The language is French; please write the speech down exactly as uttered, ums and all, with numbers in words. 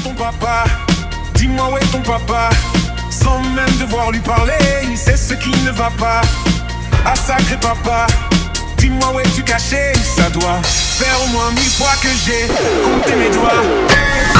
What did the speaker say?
ton papa. Dis-moi où est ton papa. Sans même devoir lui parler, il sait ce qui ne va pas. Ah sacré papa, dis-moi où es-tu caché. Ça doit faire au moins mille fois que j'ai compté mes doigts.